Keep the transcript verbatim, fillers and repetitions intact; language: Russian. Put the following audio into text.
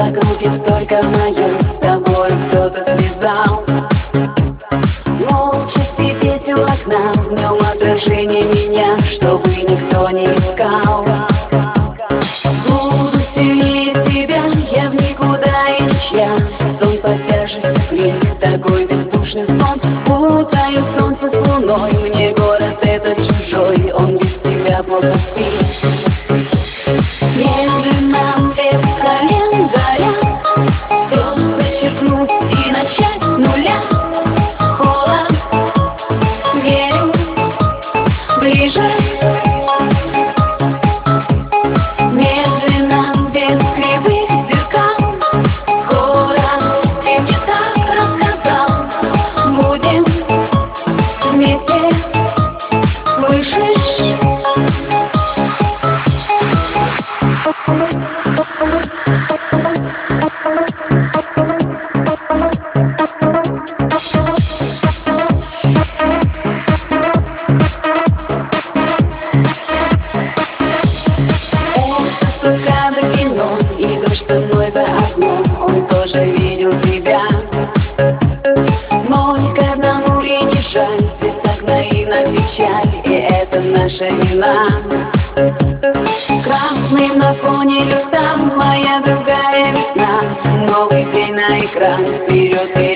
вокруг есть только мое, с тобой кто-то связал. Молча сидеть у окна, в нем отражение меня, чтобы никто не искал. Буду сильнее тебя, я в никуда и ничья. Сон под тяжестью крик, такой бездушный сон. Путаю солнце с луной, мне город этот чужой, он без тебя плохо спит. Медленно без календаря все зачеркнуть и начать с нуля. Холод, верю, ближе. Медленно, без кривых зеркал, скоро ты мне так рассказал. Будем вместе, слышишь? И дождь под мной за окном, он тоже видел тебя. Мой к одному и не жаль, здесь так наивна печаль, и это наша вина. Красным на фоне листа моя другая весна, новый день на экран, вперед.